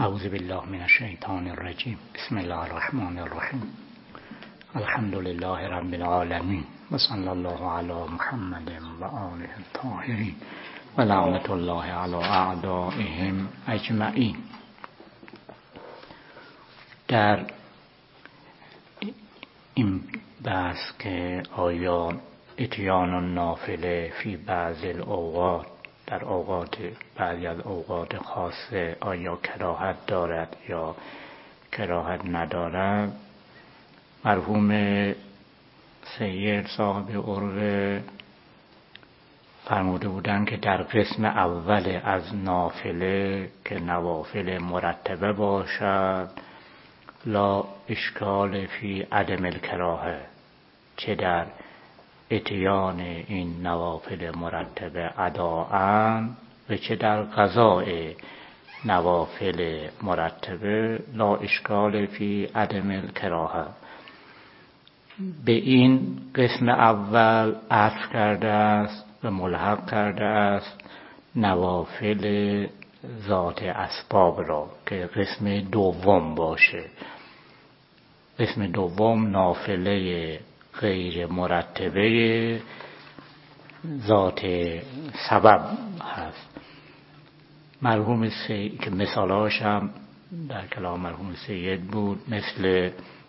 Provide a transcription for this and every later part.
اعوذ بالله من الشیطان الرجیم. بسم الله الرحمن الرحیم. الحمد لله رب العالمین و صلی الله علی محمد و آله الطاهرین و لعنت الله علی اعدائهم اجمعین. در این بحث که آیا اتیان النافله فی بعض الاوقات، در بعضی از اوقات خاصه، آیا کراهت دارد یا کراهت ندارد، مرحوم سید صاحب عروه فرموده بودند که در قسم اول از نافله که نوافل مرتبه باشد لا اشکال فی عدم الکراهه، چه در اتیان این نوافل مرتبه اداءً و چه در قضاء نوافل مرتبه لا اشکال فی عدم الکراهه. به این قسم اول عطف کرده است و ملحق کرده است نوافل ذات اسباب را که قسم دوم باشه. قسم دوم نافله غیر مرتبه ذات سبب هست. مرحوم سید که مثالاش هم در کلام مرحوم سید بود، مثل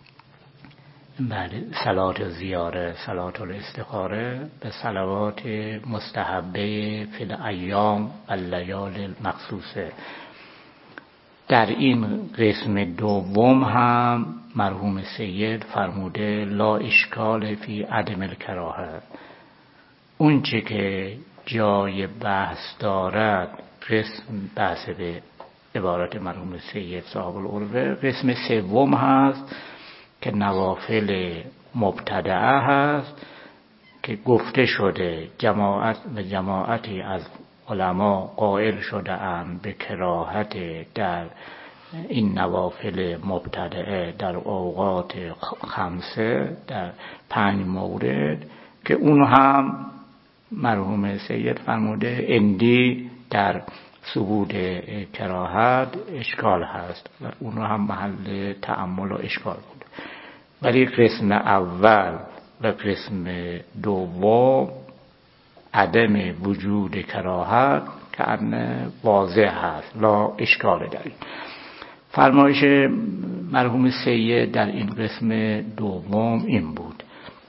صلات زیاره، صلات الاستخاره به صلوات مستحبه فی الایام اللیال المخصوصه. در این قسم دوم هم مرحوم سید فرموده لا اشکال فی عدم الکراهه. اون چه که جای بحث دارد، بحث به عبارت مرحوم سید صاحب العروه قسم سوم هست که نوافل مبتدعه هست که گفته شده جماعتی از علما قائل شده اند به کراهت در این نوافل مبتدعه در اوقات خمسه، در 5 مورد که اون هم مرحوم سید فرموده اندی در ثبوت کراهت اشکال هست و اون هم محل تأمل و اشکال بود. ولی قسم اول و قسم دوم عدم وجود کراهت که انه واضح هست، لا اشکال داریم. فرمایش مرحوم سید در این قسم دوم این بود.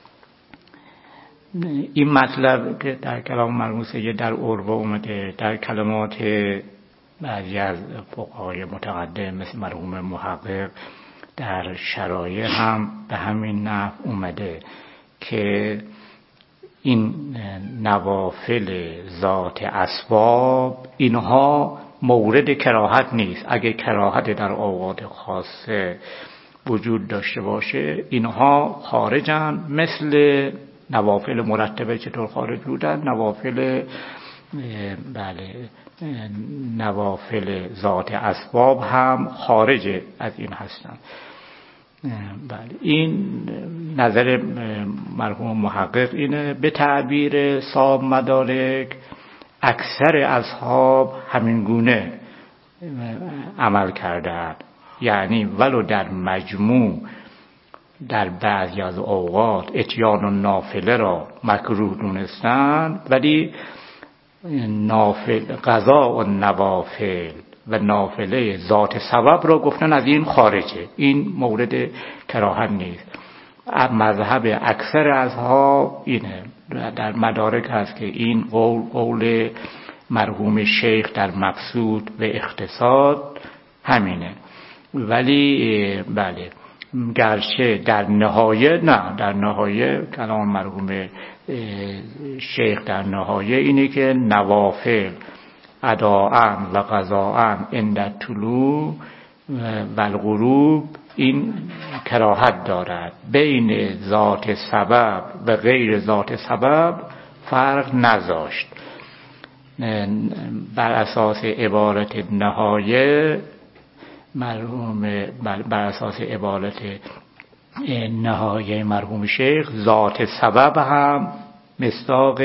این مطلب که در کلام مرحوم سید در عروه اومده، در کلمات بعضی از فقهای متقدم مثل مرحوم محقق در شرایع هم به همین نحو اومده که این نوافل ذات اسباب اینها مورد کراهت نیست. اگه کراهت در اوقات خاصه وجود داشته باشه اینها خارجن، مثل نوافل مرتبه چطور خارج بودن، نوافل ذات اسباب هم خارج از این هستن. این نظر مرحوم محقق اینه. به تعبیر صاحب مدارک اکثر اصحاب همین گونه عمل کردند، یعنی ولو در مجموع در بعضی از اوقات اتیان و نافله را مکروه دونستند، ولی قضا و نوافل و نافله ذات سبب را گفتن از این خارجه، این مورد کراهت نیست. مذهب اکثر اصحاب اینه. در مدارک هست که این قول مرحوم شیخ در مقصود و اقتصاد همینه. ولی گرچه در نهایه کلام مرحوم شیخ در نهایه اینه که نوافل اداءً و قضاءً عند طلوع و الغروب این کراهت دارد. بین ذات سبب و غیر ذات سبب فرق نذاشت. بر اساس عبارت نهایه مرحوم شیخ ذات سبب هم مصداق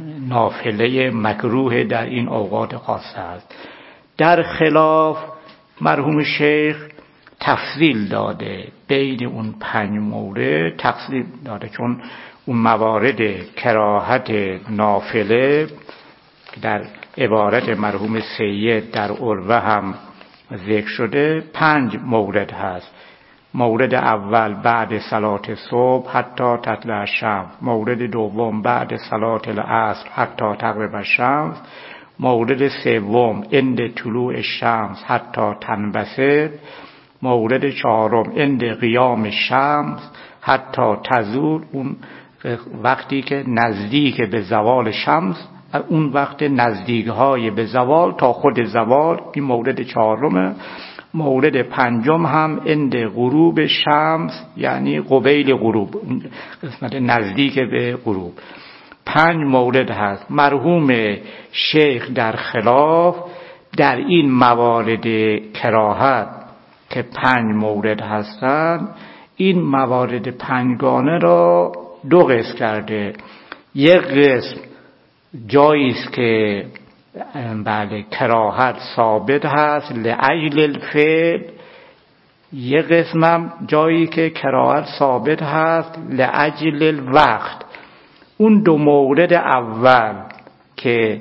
نافله مکروه در این اوقات خاصه است. در خلاف مرحوم شیخ تفصیل داده بین اون 5 مورد، تفصیل داده، چون اون موارد کراهت نافله در عبارت مرحوم سید در عروه هم ذکر شده 5 مورد هست. مورد اول بعد صلات صبح حتی تطلع الشمس، مورد دوم بعد صلات العصر حتی تغرب الشمس، مورد سوم عند طلوع الشمس حتی تنبسط، مورد چهارم عند قیام الشمس حتی تزول، اون وقتی که نزدیک به زوال شمس، اون وقت نزدیک های به زوال تا خود زوال، این مورد چهارمه. مورد پنجم هم عند غروب شمس، یعنی قبیل غروب، قسمت نزدیک به غروب. 5 مورد هست. مرحوم شیخ در خلاف در این موارد کراهت که 5 مورد هستند، این موارد 5 گانه را 2 قسم کرده. یک قسم جایی است که بله کراهت ثابت هست لأجل الفعل، یک قسم هم جایی که کراهت ثابت هست لأجل الوقت. اون 2 مورد اول که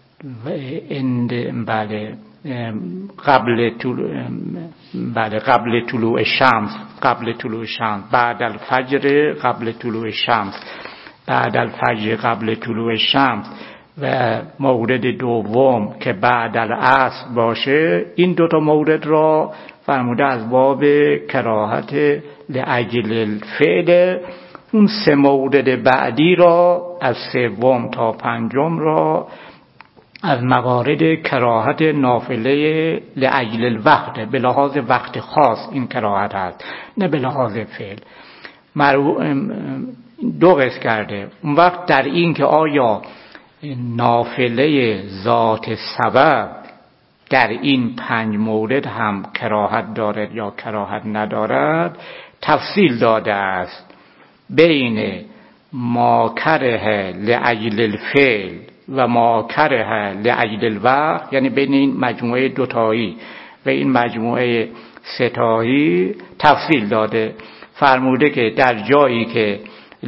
بله قبل طلوع الشمس، بعد الفجر قبل طلوع الشمس، بعد الفجر قبل طلوع الشمس، و مورد دوم که بعد العصر باشه، این 2 تا مورد را فرموده از باب کراهت لأجل الفعل. اون 3 مورد بعدی را از 3 تا 5 را از موارد کراهت نافله لأجل الوقت، به لحاظ وقت خاص این کراهت هست، نه به لحاظ فعل. 2 قسم کرده. اون وقت در این که آیا نافله ذات سبب در این 5 مورد هم کراهت دارد یا کراهت ندارد، تفصیل داده است بین ما کره لأجل الفعل و ما کره لأجل الوقت، یعنی بین این مجموعه 2 تایی و این مجموعه 3 تایی تفصیل داده. فرموده که در جایی که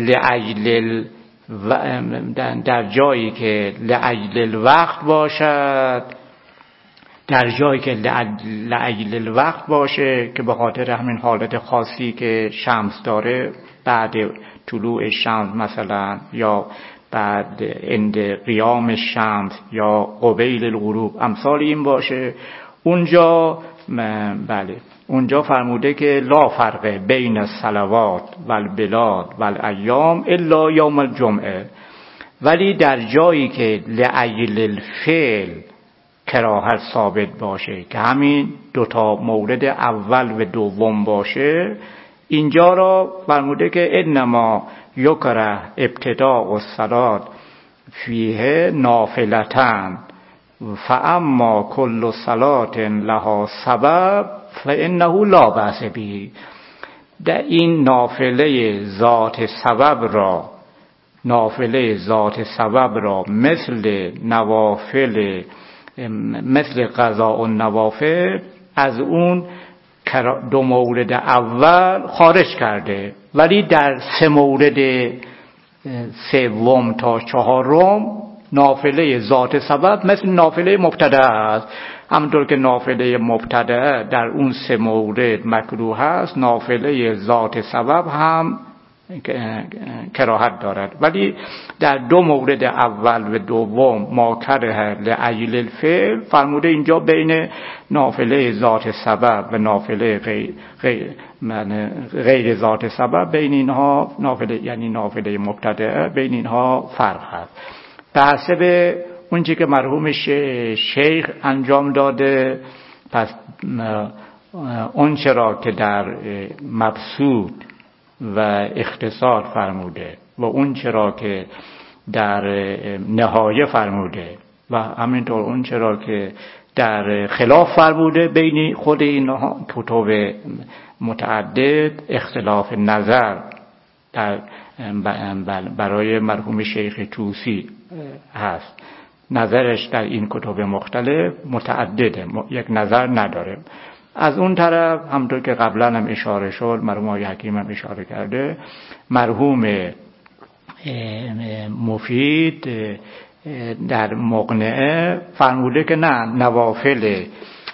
لأجل الوقت باشد، در جایی که لأجل الوقت باشه که به خاطر همین حالت خاصی که شمس داره، بعد طلوع شمس مثلا، یا بعد عند قیام الشمس یا قبیل الغروب، امثال این باشه، اونجا بله اونجا فرموده که لا فرق بین الصلوات و البلاد و الایام الا یوم الجمعه. ولی در جایی که لأجل الفعل کراهت ثابت باشه که همین 2 تا مورد اول و دوم باشه، اینجا را فرموده که انما یکره ابتداء الصلات فیه نافلتن فاما کل صلات لها سبب فانه لا بأس به. در این نافله ذات سبب را مثل نوافل، مثل قضاء و نوافل، از اون 2 مورد اول خارج کرده، ولی در 3 مورد 3 تا 4 نافله ذات سبب مثل نافله مبتدع است. همونطور که نافله مبتدع در اون 3 مورد مکروه است، نافله ذات سبب هم کراهت دارد. ولی در 2 مورد اول و دوم ما کره لأجل الفعل، فرموده اینجا بین نافله ذات سبب و نافله غیر ذات سبب، بین اینها نافله، یعنی نافله مبتدع، بین اینها فرق هست. به حسب اونچه که مرحوم شیخ انجام داده، پس اون چرا که در مبسوط و اختصار فرموده و اون چرا که در نهایه فرموده و همینطور اون چرا که در خلاف فرموده، بین خود اینها کتب متعدد اختلاف نظر در برای مرحوم شیخ طوسی هست. نظرش در این کتب مختلف متعدده، یک نظر نداره. از اون طرف همونطور که قبلا هم اشاره شد، مرحوم آقای حکیم هم اشاره کرده، مرحوم مفید در مقنعه فرموده که نه، نوافل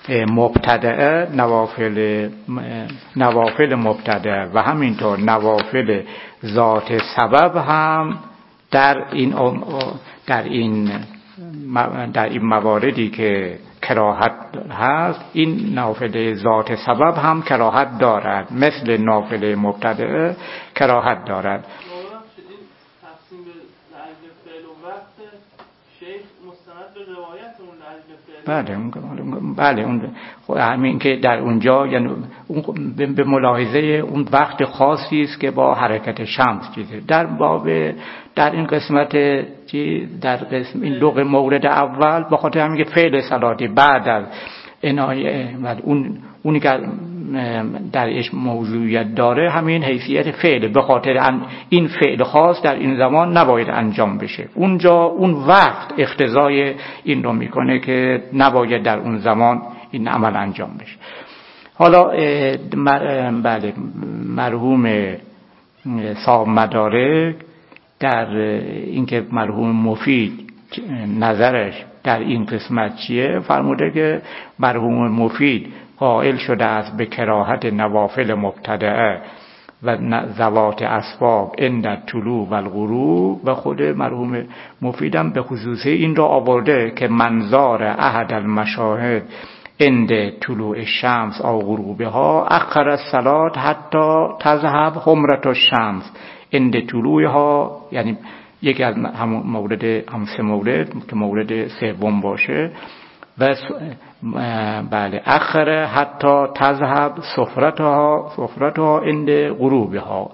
مبتدع و همینطور نوافل ذات سبب هم در این مواردی که کراهت هست، این نافله ذات سبب هم کراهت دارد، مثل نافله مبتدع کراهت دارد. تقسیم به لعل فعل و وقت شیخ مستند به روایت اون لعل فعل. بله اون همین که در اونجا، یعنی به ملاحظه اون وقت خاصی است که با حرکت شمس چیزه. در این قسمت این دو مورد اول به خاطر همین که فعل صلاتی بعد از عنایه و اونی که درش موضوعیت داره همین حیثیت فعل، به خاطر این فعل خاص در این زمان نباید انجام بشه. اونجا اون وقت اقتضای این رو میکنه که نباید در اون زمان این عمل انجام بشه. حالا بله، مرحوم صاحب مدارک در اینکه مرحوم مفید نظرش در این قسمت چیه، فرموده که مرحوم مفید قائل شده است به کراهت نوافل مبتدعه و ذوات اسباب عند طلوع و الغروب، و خود مرحوم مفیدم به خصوص این را آورده که منظار احد المشاهد عند طلوع الشمس او غروبها اخر الصلاة حتی تذهب حمرة الشمس عند طلوعها، یعنی یکی از هم سه مورد که مورد سوم باشه، و بله اخر حتی تذهب صفرتها عند غروبها.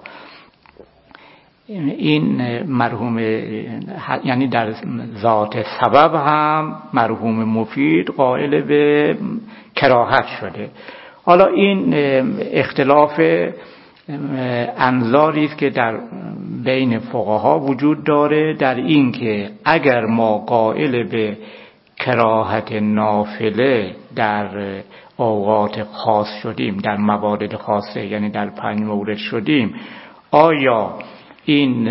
این مرحوم، یعنی در ذات سبب هم مرحوم مفید قائل به کراهت شده. حالا این اختلاف انظاری است که در بین فقها وجود داره در این که اگر ما قائل به کراهت نافله در اوقات خاص شدیم، در موارد خاصه، یعنی در 5 مورد شدیم، آیا این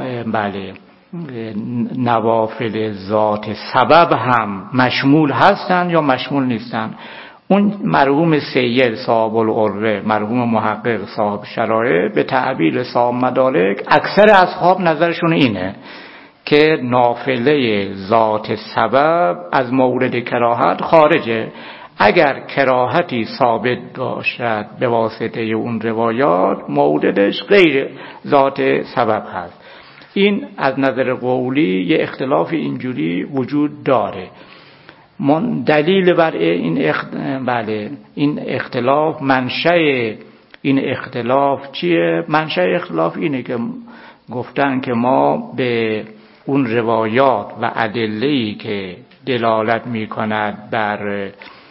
نوافل ذات سبب هم مشمول هستند یا مشمول نیستند؟ اون مرحوم سید صاحب العروه، مرحوم محقق صاحب شرایع، به تعبیر صاحب مدارک اکثر اصحاب نظرشون اینه که نافله ذات سبب از مورد کراهت خارجه. اگر کراهتی ثابت باشد به واسطه اون روایات، موردش غیر ذات سبب هست. این از نظر قولی یه اختلاف اینجوری وجود داره. دلیل بر این اختلاف، منشأ این اختلاف چیه؟ منشأ اختلاف اینه که گفتن که ما به اون روایات و ادله‌ای که دلالت می‌کند بر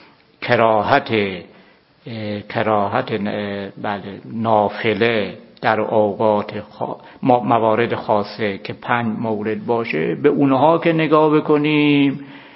کراهت نافله در اوقات موارد خاصه که 5 مورد باشه، به اونها که نگاه بکنیم،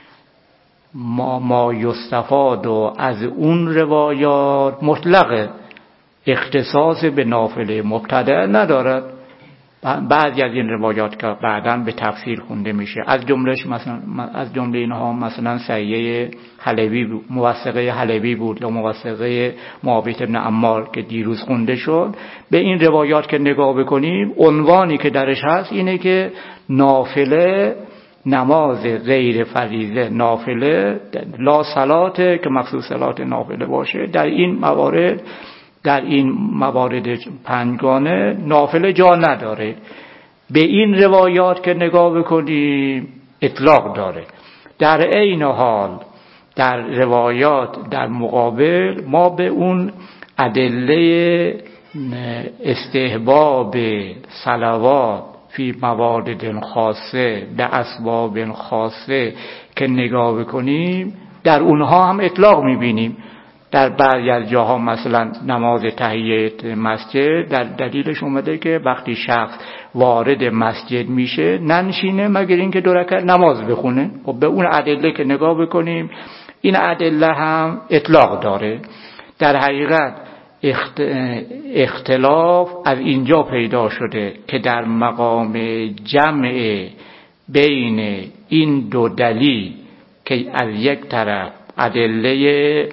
ما یستفاد و از اون روایات مطلق اختصاص به نافله مبتدع ندارد. بعضی از این روایات که بعداً به تفسیر خونده میشه، از جمله اینها مثلا سیه حلبی بود، موثقه حلبی بود، یا موثقه معاویه بن عمار که دیروز خونده شد. به این روایات که نگاه بکنیم، عنوانی که درش هست اینه که نافله، نماز غیر فریضه، نافله لا صلات که مخصوص صلات نافله باشه، در این موارد 5 نافله جا نداره. به این روایات که نگاه بکنیم اطلاق داره. در عین حال در روایات در مقابل ما به اون ادله استحباب صلوات فی موارد خاصه به اسباب خاصه که نگاه بکنیم، در اونها هم اطلاق میبینیم. در بعضی از جاها مثلا نماز تحیت مسجد در دلیلش اومده که وقتی شخص وارد مسجد میشه ننشینه مگر اینکه 2 رکعت نماز بخونه. خب به اون ادله که نگاه بکنیم، این ادله هم اطلاق داره. در حقیقت اختلاف از اینجا پیدا شده که در مقام جمع بین این دو دلیل که از یک طرف ادله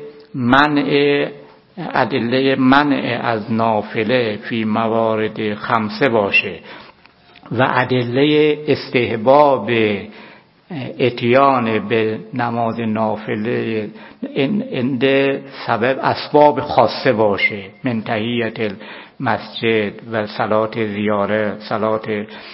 منع از نافله فی موارد خمسه باشه و ادله استحباب اتیان به نماز نافله اند سبب اسباب خاصه باشه، من تحیت المسجد و صلات زیاره، صلات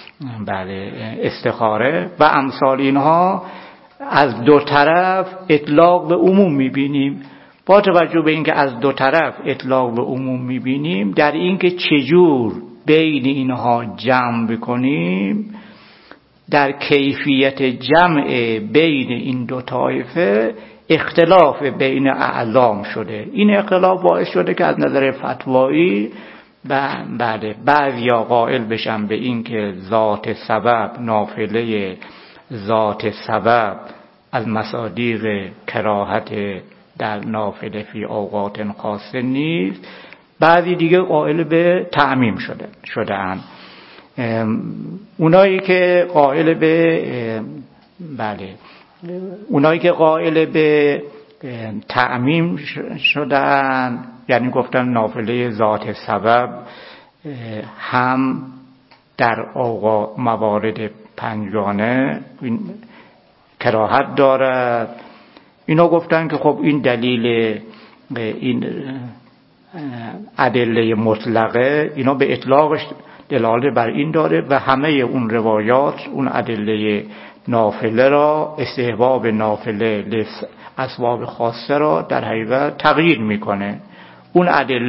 استخاره و امثال اینها، از دو طرف اطلاق به عموم میبینیم. با توجه به اینکه از دو طرف اطلاق به عموم میبینیم، در اینکه چجور بین اینها جمع بکنیم، در کیفیت جمع بین این دو طایفه اختلاف بین اعلام شده. این اختلاف باعث شده که از نظر فتوایی بعضیا قائل بشن به این که ذات سبب، نافله ذات سبب از مصادیق کراهت در نافله فی اوقات خاصه نیست. بعضی دیگه قائل به تعمیم شدن. اونایی که قائل به تعمیم شدن، یعنی گفتن نافله ذات سبب هم در موارد پنجگانه کراهت دارد، اینا گفتن که خب این دلیل، این ادله مطلقه، اینا به اطلاقش دلالت بر این داره و همه اون روایات اون ادله نافله را، استحباب نافله اسباب خاصه را در حقیقت تغییر میکنه. اون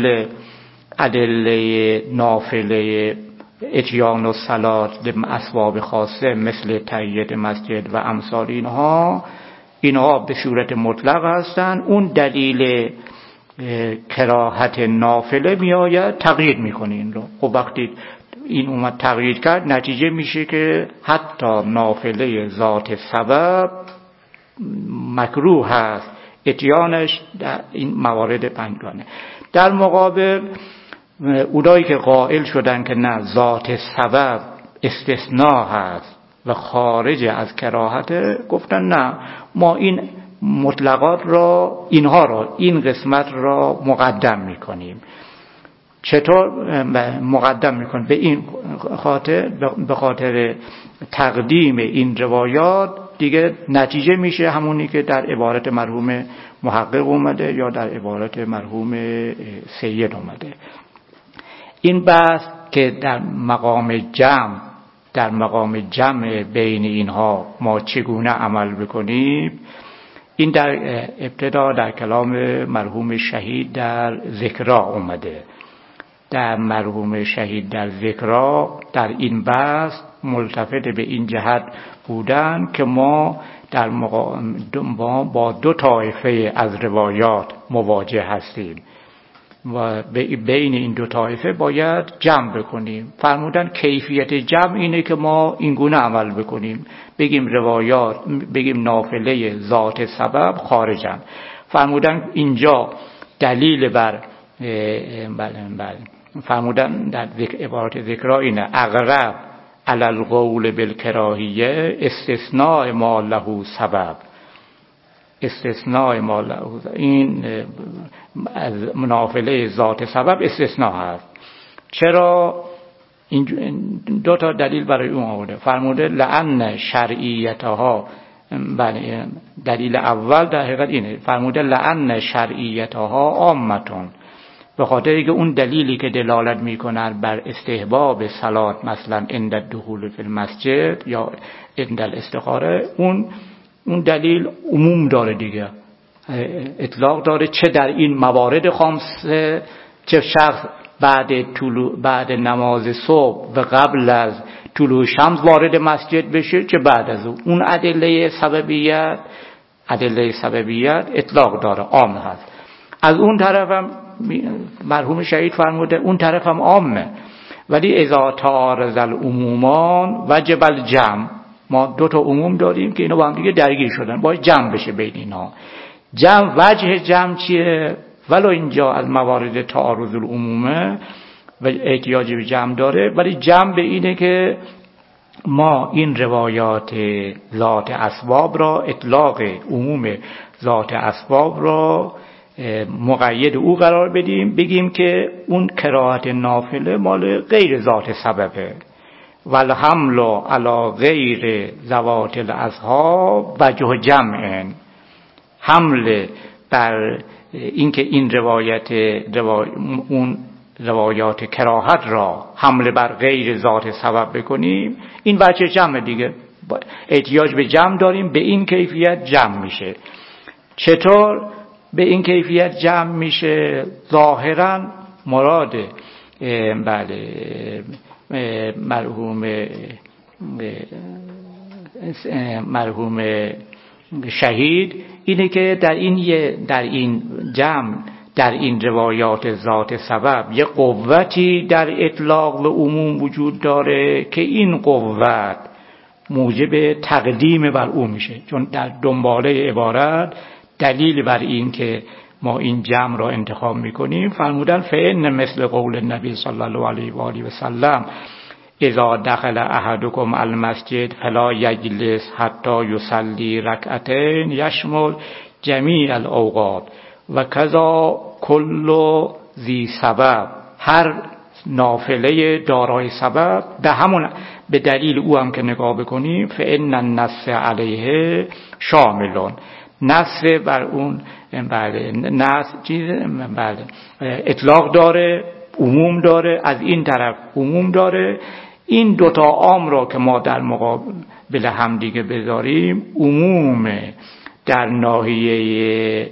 ادله نافله اتیان و صلات به اسباب خاصه مثل تحیت مسجد و امثال اینها به صورت مطلق هستند. اون دلیل کراهت نافله میآید تغییر میکنه این رو. خب وقتی این اومد تغییر کرد، نتیجه میشه که حتی نافله ذات سبب مکروه هست اتیانش در این موارد پنجگانه. در مقابل اونایی که قائل شدن که نه، ذات سبب استثناء هست و خارج از کراهت، گفتن نه، ما این مطلقات را، این قسمت را مقدم میکنیم. چطور مقدم میکنیم؟ به این خاطر، به خاطر تقدیم این روایات دیگه نتیجه میشه همونی که در عبارت مرحوم محقق اومده یا در عبارت مرحوم سید اومده. این بحث که در مقام جمع بین اینها ما چگونه عمل بکنیم، این در ابتدا در کلام مرحوم شهید در ذکرا اومده. در مرحوم شهید در ذکرا در این بحث ملتفت به این جهت بودن که ما با دو طایفه از روایات مواجه هستیم و بین این دو طایفه باید جمع بکنیم. فرمودن کیفیت جمع اینه که ما اینگونه عمل بکنیم، بگیم نافله ذات سبب خارجن. فرمودن اینجا دلیل بر فرمودن در عبارت ذکرها اینه: اقرب علی القول بالکراهیه استثناء ما له سبب. این از نافله ذات سبب استثناء هست. چرا؟ این دو تا دلیل برای اون آورده. فرموده لأن شرعیتها، دلیل اول در حقیقت اینه، فرموده لأن شرعیتها عامتون، به خاطر که اون دلیلی که دلالت میکند بر استحباب صلات، مثلا عند الدخول فی المسجد یا عند الاستخاره، اون دلیل عموم داره دیگه، اطلاق داره، چه در این موارد خمسه، چه شخص بعد نماز صبح و قبل از طلوع شمس وارد مسجد بشه، چه بعد از اون ادله سببیت اطلاق داره، عام هست. از اون طرفم مرحوم شهید فرموده اون طرفم عامه، ولی اذا تعارض العمومان وجب الجمع. ما دو تا عموم داریم که اینا با هم دیگه درگیر شدن، باید جمع بشه بین اینا. وجه جمع چیه؟ ولو اینجا از موارد تعارض العمومه و احتیاج به جمع داره، ولی جمع به اینه که ما این روایات ذات اسباب را، اطلاق عموم ذات اسباب را مقید او قرار بدیم، بگیم که اون کراهت نافله مال غیر ذات سببه، والحمل علی غیر ذوات الاصحاب وجه جمع. حمل بر اینکه این اون روایات کراهت را حمل بر غیر ذات سبب بکنیم، این وجه جمع دیگه، احتیاج به جمع داریم، به این کیفیت جمع میشه. چطور به این کیفیت جمع میشه؟ ظاهرا مراد مرحوم شهید اینه که در این جمع، در این روایات ذات سبب یه قوتی در اطلاق و عموم وجود داره که این قوت موجب تقدیم بر او میشه، چون در دنباله عبارت دلیل بر این که ما این جمع را انتخاب میکنیم فرمودن فإن مثل قول النبی صلی الله علیه و آله و سلم اذا دخل احدکم المسجد فلا یجلس حتی یصلی رکعتین یشمل جمیع الاوقات و کذا کل ذی سبب. هر نافله دارای سبب به دلیل او هم که نگاه بکنیم فإن النص علیه شاملون، نص بر اون اطلاق داره، عموم داره، از این طرف عموم داره. این دوتا عام را که ما در مقابل هم دیگه بذاریم، عموم در ناحیه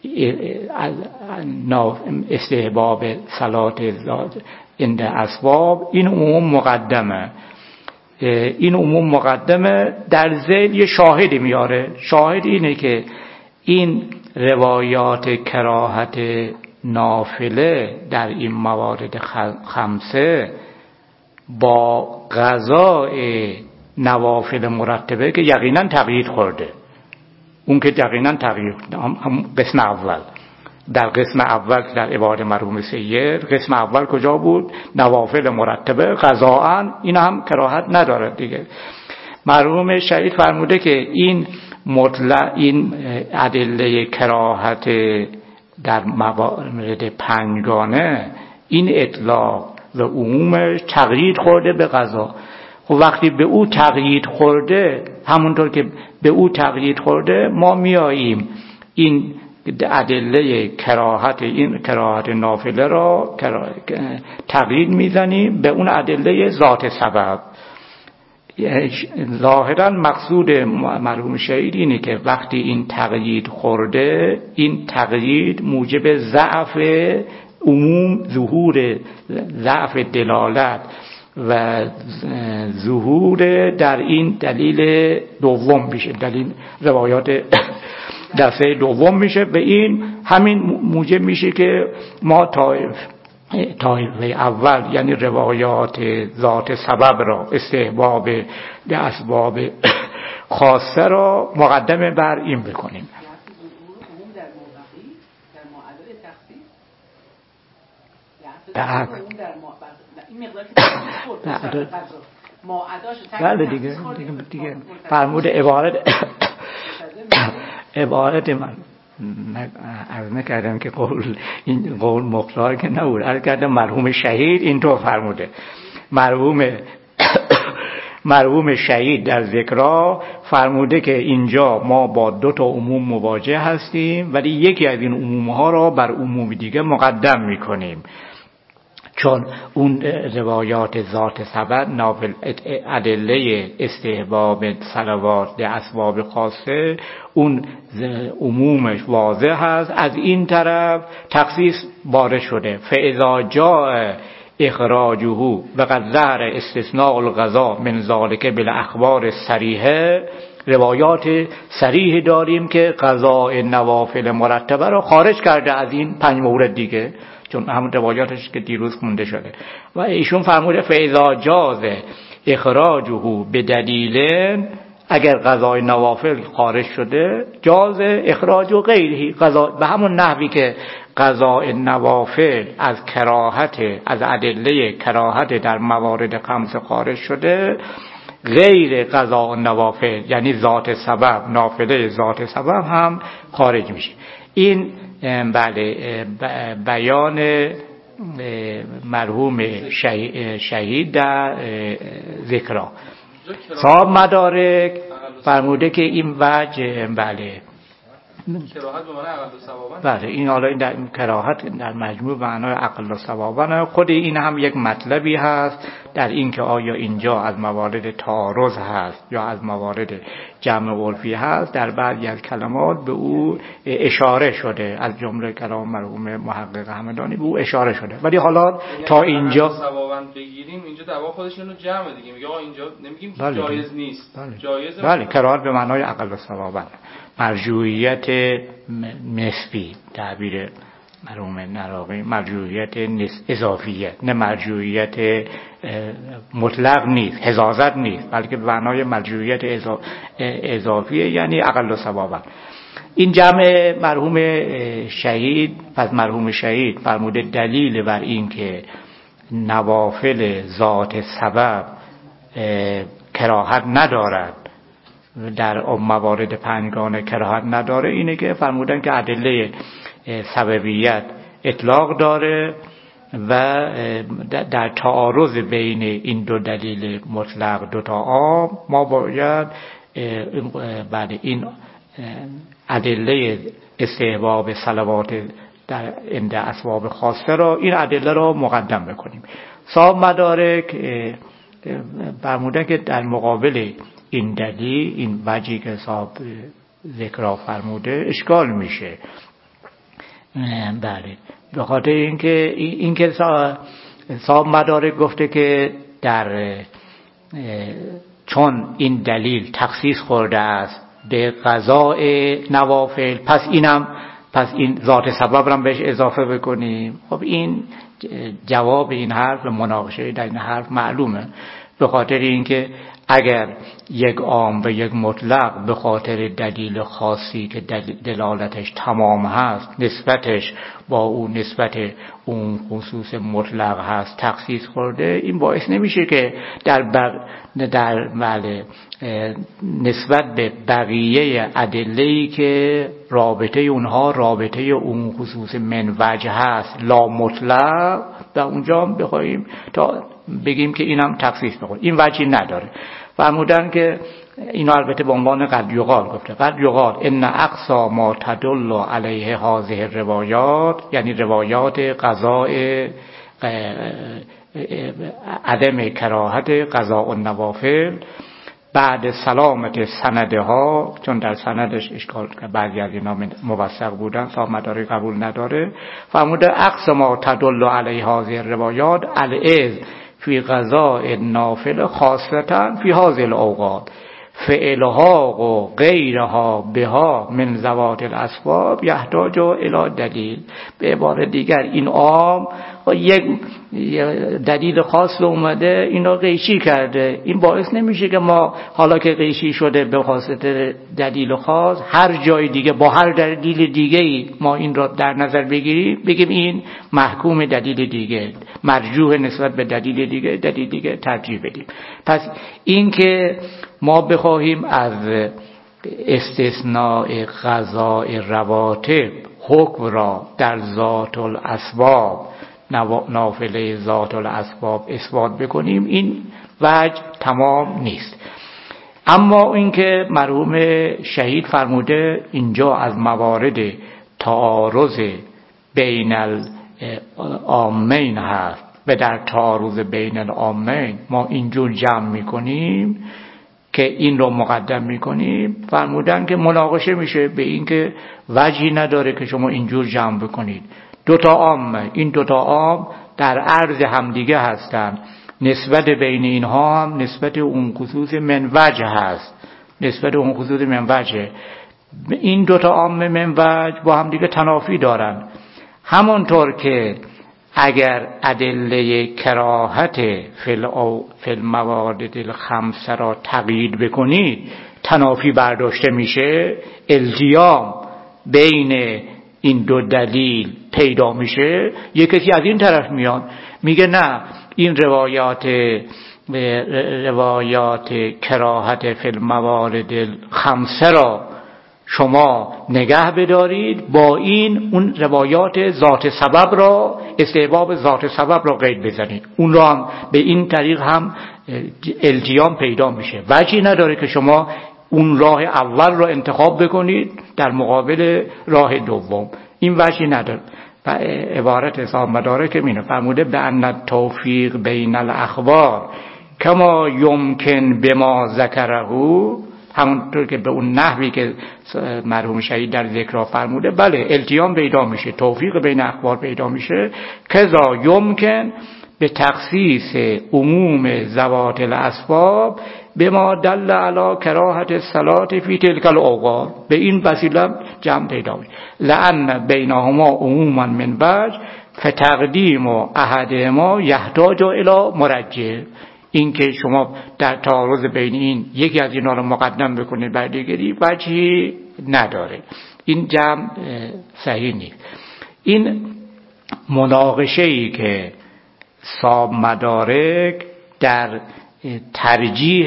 استحباب صلات عند اسباب، این عموم مقدمه. این عموم مقدمه در ذیل یه شاهد میاره. شاهد اینه که این روایات کراهت نافله در این موارد خمسه با قضاء نوافل مرتبه که یقینا تقیید خورده. اون که یقینا تقیید، هم قسم اول، در قسم اول در عبارت مرحوم سید، قسم اول کجا بود؟ نوافل مرتبه قضاءً، این هم کراهت نداره دیگه. مرحوم شهید فرموده که این مطلق، این ادله کراهت در موارد پنجگانه، این اطلاق و عمومش تقیید خورده به قضا. خب وقتی به او تقیید خورده، همونطور که به او تقیید خورده، ما میاییم این ادله کراهت، این کراهت نافله را تقیید میزنیم به اون ادله ذات سبب. ظاهرا مقصود مرحوم شهید اینه که وقتی این تقیید خورده، این تقیید موجب ضعف عموم، ظهور ضعف دلالت و ظهور در این دلیل دوم میشه، دلیل روایات دفعه دوم میشه. به این همین موجب میشه که ما طایفه اول، یعنی روایات ذات سبب را، استحباب اسباب خاصه را مقدمه بر این بکنیم. بله دیگه فرمود عبارت من عرض نکردم که این قول مختار که نبود، عرض کردم مرحوم شهید اینطور فرموده. مرحوم شهید در ذکرها فرموده که اینجا ما با دو تا عموم مواجه هستیم، ولی یکی از این عمومها را بر عموم دیگه مقدم میکنیم، چون اون روایات ذات سبب نافل ادله استحباب صلوات به اسباب خاصه، اون عمومش واضح هست. از این طرف تخصیص وارد شده، فاذا جاء اخراجه و قد ظهر استثناء القضاء من ذلك بالاخبار الصریحه. روایات صریح داریم که قضاء نوافل مرتبه را خارج کرده از این 5 مورد دیگه، چون همون روایاتش که دیروز خونده شده. و ایشون فرموده فاذا جاز اخراجه بدلیل، اگر قضای نوافل خارج شده جاز اخراج و غیره قضا، به همون نحوی که قضاء نوافل از کراهت، از ادله کراهت در موارد خمس خارج شده، غیر قضاء نوافل یعنی ذات سبب، نافله ذات سبب هم خارج میشه. این بله بیان مرحوم شهید در ذکرا. صاحب مدارک فرموده که این وجه بله کراهت به معنی عقل و ثوابن، بله این حالا این در کراهت در مجموع معنای عقل و ثوابن. خود این هم یک مطلبی هست در این که آیا اینجا از موارد تعارض هست یا از موارد جمع عرفی هست. در بعضی از کلمات به او اشاره شده، از جمله کلام مرحوم محقق همدانی به او اشاره شده، ولی حالا تا اینجا ثوابن بگیریم اینجا دعوا خودش اینو جمع دیگه میگه آقا اینجا نمیگیم بله جایز نیست، بله جایزه. بله کراهت به معنای عقل و ثوابن، مرجوعیت نسبی تعبیر مرحوم نراقی، مرجوعیت اضافیه، نه مرجوعیت مطلق نیست، حزازت نیست، بلکه به معنای مرجوعیت اضافیه یعنی عقل و ثوابن. این جمع مرحوم شهید، پس مرحوم شهید فرموده دلیل بر این که نوافل ذات سبب کراهت ندارد، در موارد پنجگانه کراهت نداره، اینه که فرمودن که ادله سببیت اطلاق داره و در تعارض بین این دو دلیل مطلق دو تا عام ما باید بعد این ادله استحباب صلوات در عند اسباب خاصه را، این ادله را مقدم بکنیم. صاحب مدارک فرمودن که در مقابل این دلیل، این وجهی که صاحب ذکر فرموده اشکال میشه. بله به خاطر اینکه صاحب مدارک گفته که در چون این دلیل تخصیص خورده است به قضاء نوافل، پس این ذات سبب را بهش اضافه بکنیم. خب این جواب این حرف، مناقشه در این حرف معلومه، به خاطر اینکه اگر یک عام و یک مطلق به خاطر دلیل خاصی که دلالتش تمام هست، نسبتش با اون نسبت اون خصوص مطلق هست تخصیص خورده، این باعث نمیشه که در نسبت به بقیه ادله‌ای که رابطه اونها رابطه اون خصوص من وجه هست لا مطلق، در اونجا بخوایم تا بگیم که اینم تخصیص بخوره، این وجهی نداره. فرمودن که اینا البته به عنوان قد یقال گفته، قد یقال ان اقصا ما تدل علیه هذه الروایات، یعنی روایات قضاء عدم کراهت قضاء النوافل بعد سلامت سندها، چون در سندش اشکال که بعضی از اینا موثق بودن، صاحب مدارک قبول نداره. فرموده اقصا ما تدل علیه هذه الروایات الاذ فی قضاء النافل خاصتا فی هذه الاوقات فعلها و غیرها بها من ذوات الاسباب یحتاج الی دلیل. به عبارت دیگر این عام یک دلیل خاص اومده اینو قیچی کرده، این باعث نمیشه که ما حالا که قیچی شده به واسطه دلیل خاص هر جای دیگه با هر دلیل دیگه ما این را در نظر بگیریم بگیم این محکوم دلیل دیگه، مرجوح نسبت به دلیل دیگه ترجیح بدیم. پس این که ما بخواهیم از استثناء قضاء رواتب حکم را در ذات الاسباب، نافله ذات الاسباب اثبات بکنیم، این وجه تمام نیست. اما اینکه مرحوم شهید فرموده اینجا از موارد تعارض بین العامین هست و در تعارض بین العامین ما اینجور جمع میکنیم که این رو مقدم میکنیم، فرمودن که مناقشه میشه به این که وجهی نداره که شما اینجور جمع بکنید. دوتا عام، این دوتا عام در عرض همدیگه هستن، نسبت بین اینها هم نسبت اون خصوص من وجه هست، نسبت اون خصوص من وجه. این دوتا عام من وجه با همدیگه تنافی دارن. همونطور که اگر ادله کراهت فی الموارد الخمسه را تقیید بکنید تنافی برداشته میشه، التیام بین این دو دلیل پیدا میشه، یک کسی از این طرف میاد میگه نه این روایات کراهت فی الموارد الخمسه را شما نگه بدارید، با این اون روایات ذات سبب را، استحباب ذات سبب را قید بزنید. اون را هم به این طریق هم التیام پیدا میشه. وجهی نداره که شما اون راه اول را انتخاب بکنید در مقابل راه دوم، این وجهی نداره. و عبارت حساب مدارک مینه فرموده به ان التوفیق بین الاخبار کما یمکن بما ذکره، همونطور که به اون نحوی که مرحوم شهید در ذکر فرموده، بله التیام پیدا میشه، توفیق بین اخبار پیدا میشه. کذا یمکن به تخصیص عموم ذوات الاسباب به ما دل علی کراهت الصلاة فی تلک الاوقات، به این وسیله جمع پیدا میشه. لأن بینهما عموما من وجه فتقدیم احدهما یحتاج الی مرجح، این که شما در تعارض بین این یکی از اینا رو مقدم بکنید بر دیگری وجهی نداره، این جمع صحیح نیست. این مناقشه‌ای که صاحب مدارک در ترجیح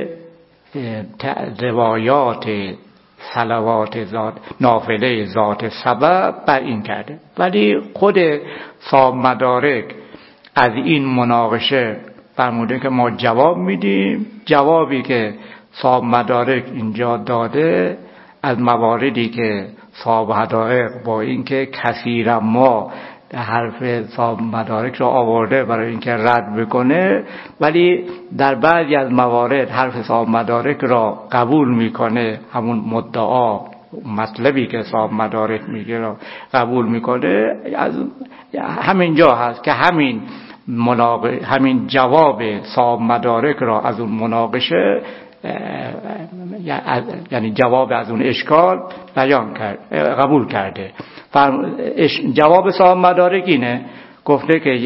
روایات صلوات ذات نافله ذات سبب بر این کرده، ولی خود صاحب مدارک از این مناقشه فرموده که ما جواب میدیم. جوابی که صاحب مدارک اینجا داده از مواردی که صاحب حدائق با اینکه کثیرا ما حرف صاحب مدارک را آورده برای اینکه رد بکنه، ولی در بعضی از موارد حرف صاحب مدارک را قبول میکنه، همون مدعا مطلبی که صاحب مدارک میگه را قبول میکنه. از همینجا هست که همین جواب صاحب مدارک را از اون مناقشه، یعنی جواب از اون اشکال بیان کرد، قبول کرده. جواب صاحب مدارک اینه، گفته که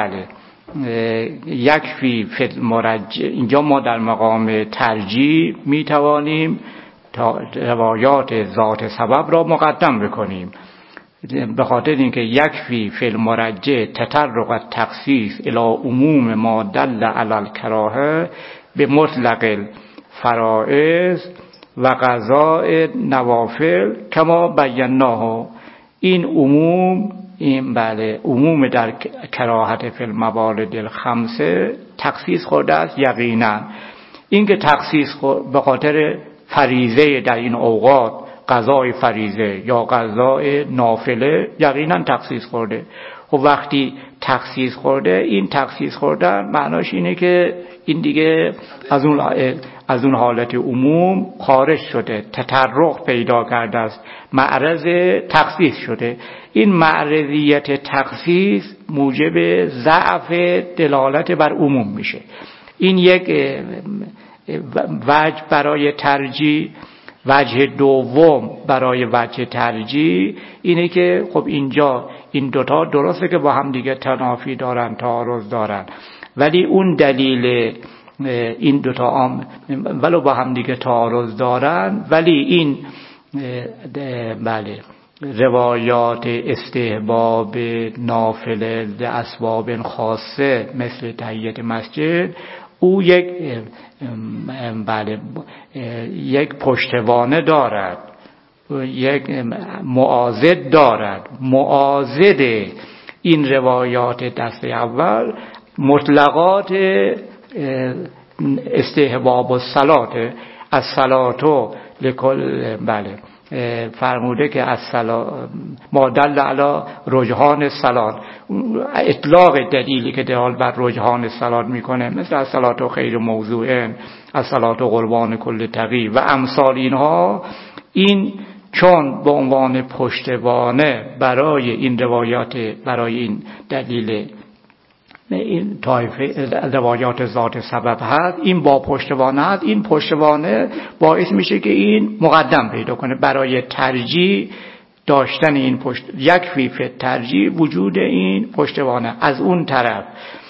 یکفی فی المرجح، اینجا ما در مقام ترجیح میتوانیم تا روایات ذات سبب را مقدم بکنیم، به خاطر اینکه یکفی فی المرجح تطرق التخصیص الی عموم ما دل علی الکراهه به مطلق الفرائض و قضاء نوافل کما بیناه. این عموم، این بله عموم در کراهت فی الموارد الخمسه تخصیص خورده است یقینا. این که تخصیص به خاطر فریضه در این اوقات، قضای فریضه یا قضای نافله یقینا تخصیص خورده. و وقتی تخصیص خورده، این تخصیص خوردن معناش اینه که این دیگه از اون حالت عموم خارج شده، تطرق پیدا کرده است، معرض تخصیص شده. این معرضیت تخصیص موجب ضعف دلالت بر عموم میشه. این یک وجه برای ترجیح. وجه دوم برای وجه ترجیح اینه که خب اینجا این دوتا درسته که با هم دیگه تنافی دارن، تعارض دارن، ولی اون دلیل این دوتا ولو با هم دیگه تعارض دارن، ولی این بله روایات استحباب نافله لاسباب خاصه مثل تحیت مسجد، او یک پشتوانه دارد، یک معاضد دارد. معاضد این روایات دسته اول مطلقات استحباب الصلاة، از صلاتو لکل فرموده که از ما دل علی رجحان الصلاة، اطلاق دلیلی که دال بر رجحان الصلاة میکنه، مثل از صلاتو خیر موضوعن، از صلاتو قربان کل تقی و امثال اینها. این چون به عنوان پشتوانه برای این روایات، برای این دلیل این طایفه روایات ذات سبب هست، این با پشتوانه هست، این پشتوانه باعث میشه که این مقدم پیدا کنه برای ترجیح داشتن این یکفی فی ترجیح وجود این پشتوانه. از اون طرف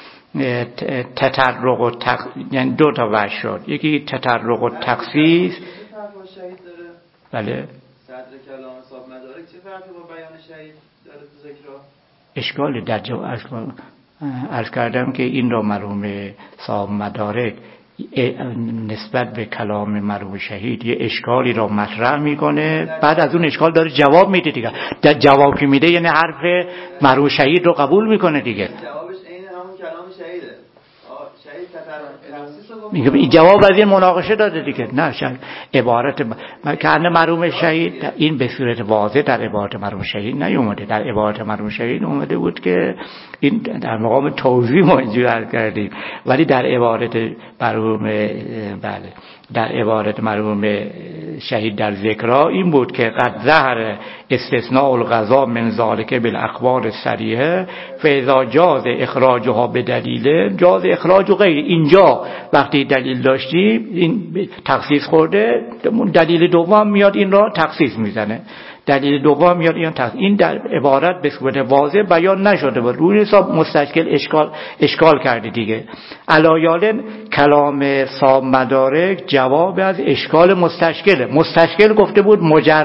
تطرق و یعنی دو تا وجه شد، یکی تطرق و تخصیص. بله صدر کلام صاحب مدارک چه فرقی با بیان شهید داره تو ذکرها؟ اشکالی در عرض کردم که این را مرحوم صاحب مدارک نسبت به کلام مرحوم شهید یه اشکالی را مطرح میکنه، بعد از اون اشکال داره جواب میده دیگه. در جواب که میده یعنی حرف مرحوم شهید رو قبول میکنه دیگه. جوابش عین همون کلام شهیده. شهید تخصیص رو میگه این جواب از این مناقشه داده دیگه. نه عبارت که مرحوم شهید این به صورت واضح در عبارت مرحوم شهید نیومده. در عبارت مرحوم شهید اومده بود که این در مقام توضیح ما اینجوری کردیم، ولی در عبارت مرحوم بله در عبارت مرحوم شهید در ذکرها این بود که قد ظهر استثناء القضا من ذلك بالاخبار الصریحه فاذا جاز اخراجها بدلیل جاز اخراج و غیر. اینجا وقتی دلیل داشتیم این تخصیص خورده، دلیل دوم میاد این را تخصیص میزنه، دلیل دوم میاد این در عبارت به صورت واضح بیان نشده بود، روی حساب مستشکل اشکال کرده دیگه. علایالن کلام صاحب مدارک جواب از اشکال مستشکل گفته بود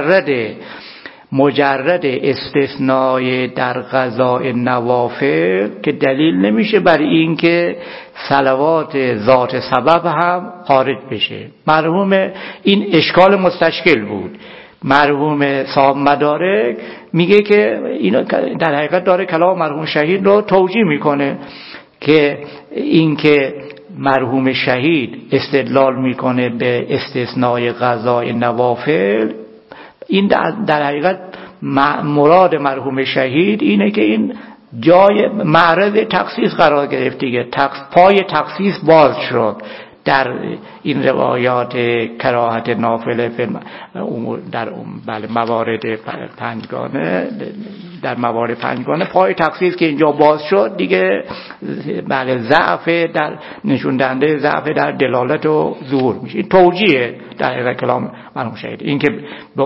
مجرد استثناء در قضاء نوافل که دلیل نمیشه بر این که صلوات ذات سبب هم خارج بشه. مرحوم این اشکال مستشکل بود. مرحوم صاحب مدارک میگه که اینو در حقیقت داره کلام مرحوم شهید رو توجیه میکنه که این که مرحوم شهید استدلال میکنه به استثناء قضاء نوافل، این در حقیقت مراد مرحوم شهید اینه که این جای معرض تخصیص قرار گرفت دیگه، پای تخصیص باز شد در این روایات کراهت نافله در موارد پنجگانه، در موارد پنجگانه پای تخصیص که اینجا باز شد دیگه بله ضعف در نشون دهنده ضعف در دلالت و ظهور میشه. این توجیه در کلام مرحوم شهید، این که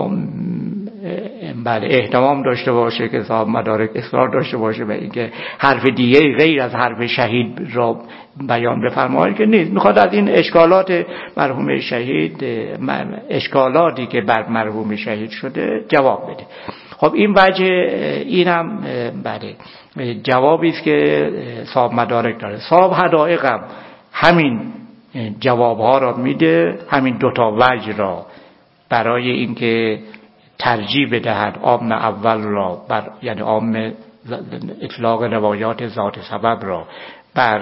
بله اهتمام داشته باشه که صاحب مدارک اصرار داشته باشه به اینکه حرف دیگه غیر از حرف شهید را بیان بفرماید که نیست، میخواد از این اشکالات مرحوم شهید، اشکالاتی که بر مرحوم شهید شده جواب بده. خب این وجه اینم بله جوابی است که صاحب مدارک داره. صاحب حدائق هم همین جوابها را میده، همین دوتا وجه را برای اینکه ترجیح بدهد عام اول را یعنی عام اطلاق روایات ذات سبب را بر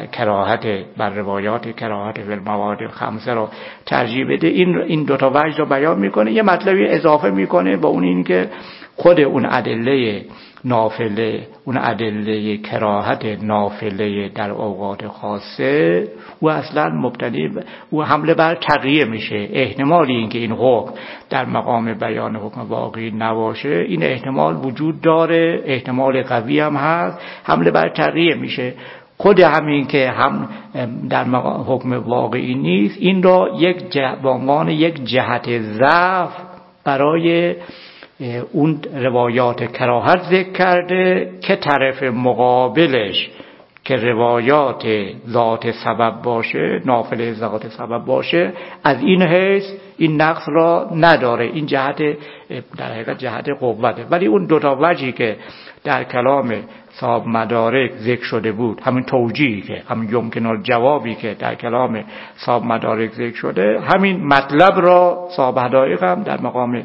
روایات کراهت و المواد الخمسه را ترجیح بده. این دوتا وجه را بیان میکنه، یه مطلبی اضافه میکنه با اون این که خود اون ادله نافله، اون ادله کراهت نافله در اوقات خاصه و اصلا مبتنی و حمله بر تقیه میشه. احتمالی اینکه این حکم در مقام بیان حکم واقعی نباشه این احتمال وجود داره، احتمال قوی هم هست، حمله بر تقیه میشه. خود همین که هم در مقام حکم واقعی نیست این را به عنوان یک جهت ضعف برای اون روایات کراهت ذکر کرده که طرف مقابلش که روایات ذات سبب باشه، نافله ذات سبب باشه، از این حیث این نقص را نداره. این جهت در حقیقت جهت قوته. ولی اون دوتا وجهی که در کلام صاحب مدارک ذکر شده بود، همین توجیهی که همین یمکن الجوابی که در کلام صاحب مدارک ذکر شده، همین مطلب را صاحب حدائق هم در مقام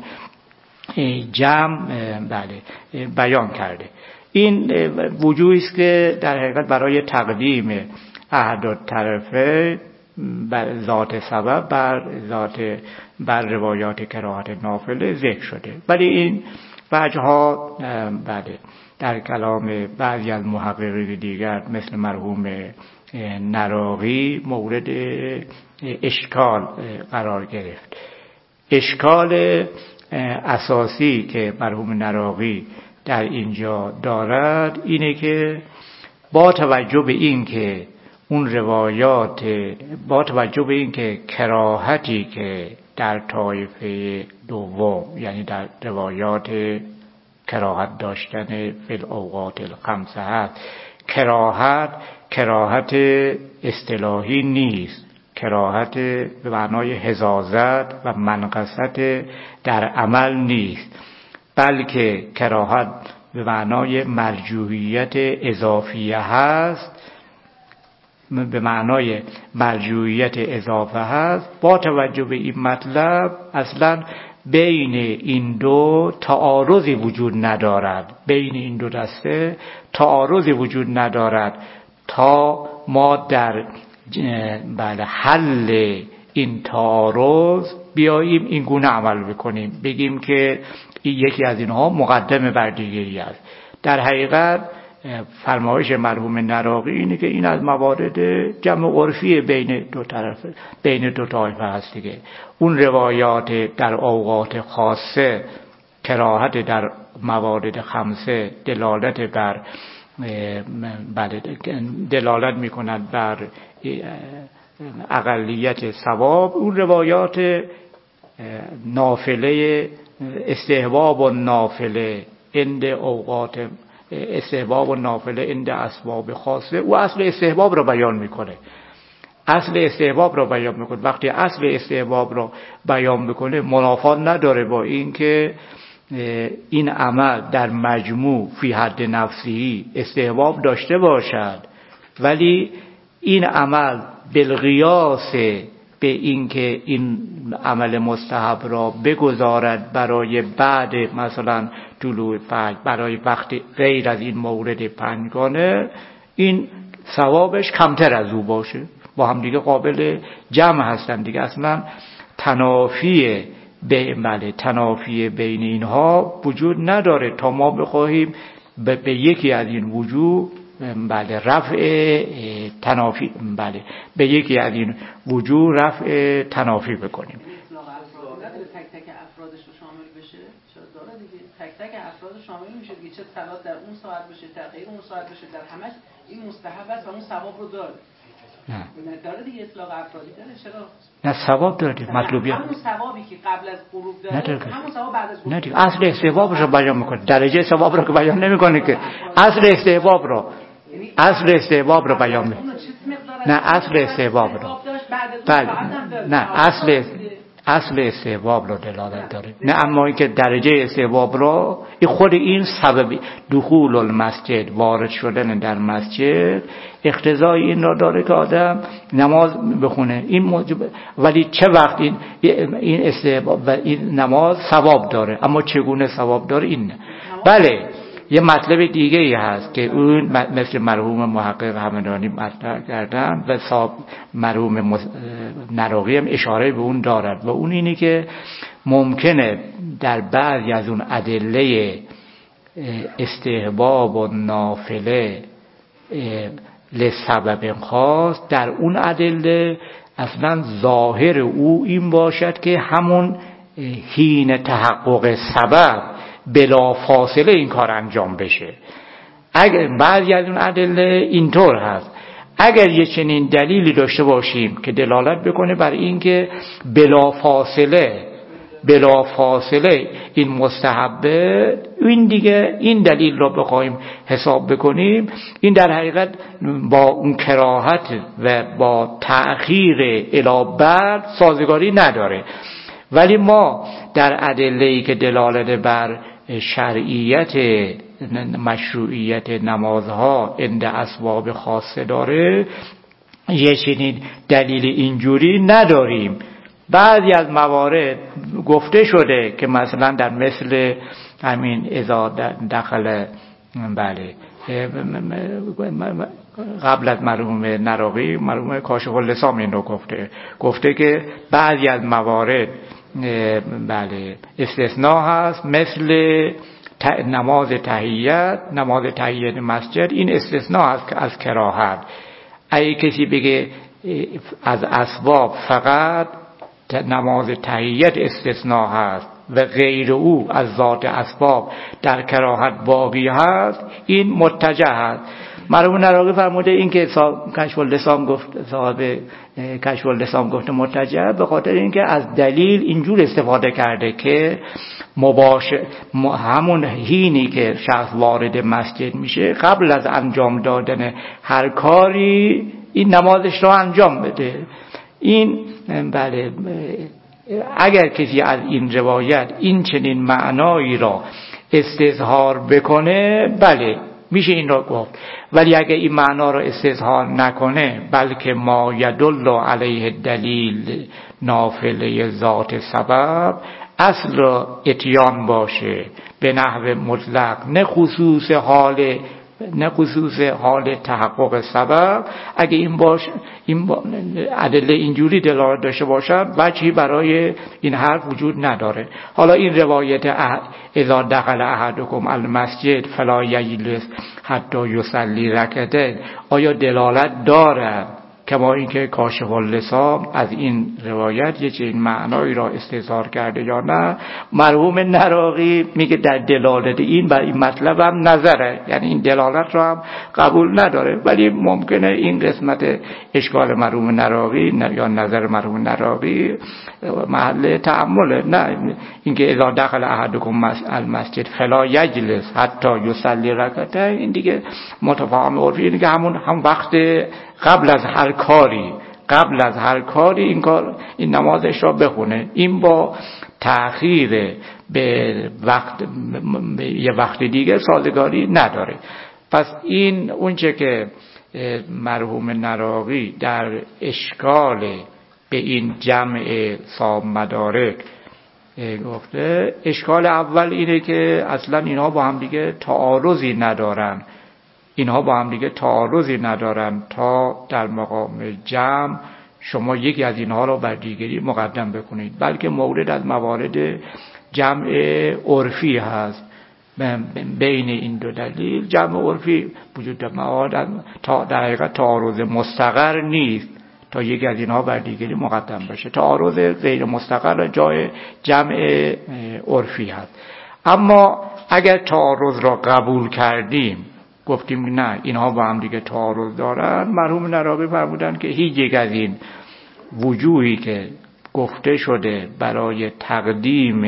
جمع بله بیان کرده. این وجوهی است که در حقیقت برای تقدیم احد الطرفین بر ذات سبب بر روایات کراهت نافله ذکر شده. ولی این وجه‌ها بله در کلام بعضی از محققین دیگر مثل مرحوم نراقی مورد اشکال قرار گرفت. اشکال اساسی که مرحوم نراقی در اینجا دارد اینه که با توجه به این که اون روایات، با توجه به این که کراهتی که در طایفه دوم یعنی در روایات کراهت داشتن فی الاوقات الخمسه هست، کراهت اصطلاحی نیست، کراهت به معنای حظاظت و منقصت در عمل نیست، بلکه کراهت به معنای مرجوعیت اضافیه هست، به معنای مرجوعیت اضافه هست. با توجه به این مطلب اصلا بین این دو تعارضی وجود ندارد، بین این دو دسته تعارضی وجود ندارد تا ما در حل این تعارض بیاییم این گونه عمل بکنیم، بگیم که یکی از اینها مقدم بر دیگری است. در حقیقت فرمایش مرحوم نراقی اینه که این از موارد جمع عرفی بین دو طرف، بین دو طایفه هست دیگه. اون روایات در اوقات خاصه کراهت در موارد خمسه دلالت بر دلالت می‌کند بر اقلیت ثواب. اون روایات نافله استحباب و نافله عند اوقات استحباب و نافله عند اسباب خاصه، او اصل استحباب رو بیان میکنه، اصل استحباب رو بیان میکنه. وقتی اصل استحباب رو بیان میکنه منافات نداره با این که این عمل در مجموع فی حد نفسی استحباب داشته باشد، ولی این عمل بالقیاس به این که این عمل مستحب را بگذارد برای بعد مثلا طلوع فجر، برای وقتی غیر از این مورد پنجگانه، این ثوابش کمتر از او باشه. با هم دیگه قابل جمع هستن دیگه، اصلا تنافی تنافی بین اینها وجود نداره تا ما بخواهیم به یکی از این وجوه رفع تنافی به یکی از این وجوه رفع تنافی بکنیم. تک تک افرادش رو شامل بشه، چرا داره دیگه تک تک افراد شامل میشه دیگه، چه صلات در اون ساعت بشه، تغییر اون ساعت بشه، در همش این مستحب است و اون ثواب رو داره. نه داره دیگه، اطلاق افرادی داره. چرا نه ثواب داره، مطلوبیه همون ثوابی که قبل از غروب داره همون ثواب بعد از غروب. نه دیگه اصل استحبابش رو بیان میکنه، درجه ثواب رو که بیان نمیکنه که، اصل استحباب رو بیان میکنه. نه اصل استحباب رو نه اصل استحباب رو دلالت داره، نه اما این که درجه استحباب رو، خود این سبب دخول المسجد، وارد شدن در مسجد، اقتضای این را داره که آدم نماز بخونه. این موجب، ولی چه وقت این استحباب و این نماز ثواب داره، اما چگونه ثواب داره این نه. بله یه مطلب دیگه ای هست که اون مثل مرحوم محقق همدانی مطرح کردن و مرحوم نراقی هم اشاره به اون دارد، و اون اینه که ممکنه در بعضی از اون ادله استحباب و نافله لسبب خاص، در اون ادله اصلا ظاهر او این باشد که همون حین تحقق سبب بلا فاصله این کار انجام بشه. اگر بعضی از اون ادله اینطور هست، اگر یه چنین دلیلی داشته باشیم که دلالت بکنه بر این که بلا فاصله این مستحبه، این دیگه این دلیل را بخوایم حساب بکنیم، این در حقیقت با اون کراهت و با تأخیر الی بعد سازگاری نداره. ولی ما در ادله‌ای که دلالت بر شرعیت مشروعیت نمازها عند اسباب خاصه داره، یه چنین دلیل اینجوری نداریم. بعضی از موارد گفته شده که مثلا در مثل همین اذا دخل قبل از مرحوم نراقی، مرحوم کاشف اللسان این رو گفته که بعضی از موارد استثناء هست، مثل نماز تحییت مسجد، این استثناء هست از کراهت. اگه کسی بگه از اسباب فقط نماز تحییت استثناء هست و غیر او از ذات اسباب در کراهت باقی هست، این متجه هست. مرحوم نراقی فرموده این که کشف اللسان گفت، صاحب کشف اللسان گفته متجه، به خاطر اینکه از دلیل اینجور استفاده کرده که همون حینی که شخص وارد مسجد میشه، قبل از انجام دادن هر کاری این نمازش را انجام بده. این بله اگر کسی از این روایت این چنین معنایی را استظهار بکنه بله میشه این را گفت، ولی اگر این معنا را استظهار نکنه بلکه ما یدل علیه دلیل نافله ذات سبب اصل را اتیان باشه به نحو مطلق، نه خصوص حال تحقق سبب. اگه این ادله اینجوری دلالت داشته باشد وجهی برای این حرف وجود نداره. حالا این روایت اذا دخل احدکم المسجد فلا یجلس حتی یصلی رکعتین آیا دلالت دارد؟ کما اینکه کاشف اللسان از این روایت یه چنین معنایی را استظهار کرده یا نه. مرحوم نراقی میگه در دلالت این بر این مطلب هم نظره، یعنی این دلالت را هم قبول نداره، ولی ممکنه این قسمت اشکال مرحوم نراقی یا نظر مرحوم نراقی محل تأمله. نه اینکه اذا دخل احدکم المسجد فلا یجلس حتی یصلی رکعتین این دیگه متفاهم عرفی، اینه که هم وقت قبل از هر کاری این نمازش را بخونه. این با تأخیر به یه وقت دیگه سازگاری نداره. پس این اونچه که مرحوم نراقی در اشکال به این جمع صاحب مدارک گفته، اشکال اول اینه که اصلا اینها با هم دیگه تعارضی ندارن تا در مقام جمع شما یکی از اینها رو بر دیگری مقدم بکنید، بلکه مورد از موارد جمع عرفی هست. بین این دو دلیل جمع عرفی وجود دارد، در حقیقت تعارض مستقر نیست تا یکی از اینها بر دیگری مقدم بشه. تعارض غیر مستقر جای جمع عرفی هست. اما اگر تعارض را قبول کردیم، گفتیم نه اینها با هم دیگه تعارض دارن، مرحوم نراقی فرمودن که هیچ یک از این وجوهی که گفته شده برای تقدیم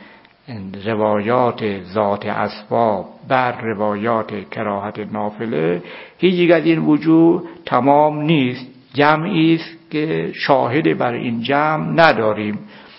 روایات ذات اسباب بر روایات کراهت نافله، هیچ یک از این وجوه تمام نیست. جمعی است که شاهد بر این جمع نداریم.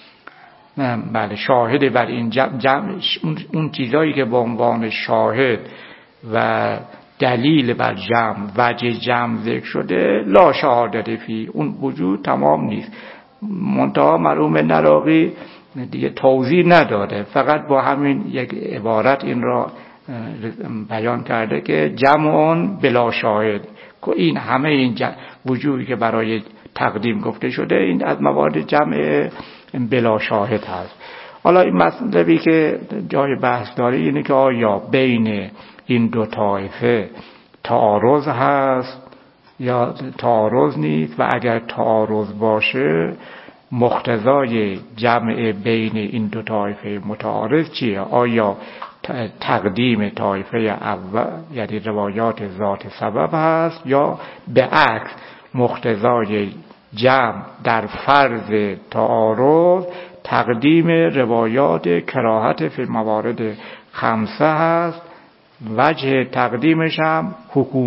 بله شاهد بر این جمع اون چیزایی که به عنوان شاهد و دلیل بر جمع وجه جمع ذکر شده لا شهادت فی، اون وجود تمام نیست. منتها مرحوم نراقی دیگه توضیح نداده، فقط با همین یک عبارت این را بیان کرده که جمع بلا شاهد، که این همه این وجودی که برای تقدیم گفته شده این از موارد جمع بلا شاهد هست. حالا این مطلبی که جای بحث داره اینه که آیا بین این دو طایفه تعارض هست یا تعارض نیست، و اگر تعارض باشه مقتضای جمع بین این دو طایفه متعارض چیه؟ آیا تقدیم طایفه اول یعنی روایات ذات سبب هست، یا به عکس مقتضای جمع در فرض تعارض تقدیم روایات کراهت فی موارد خمسه هست؟ وجه تقدیمش هم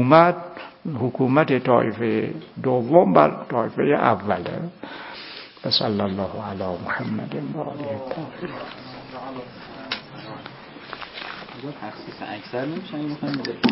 حکومت طایفه دوم بر طایفه اوله. صلی الله علی محمد و آله الطاهرین.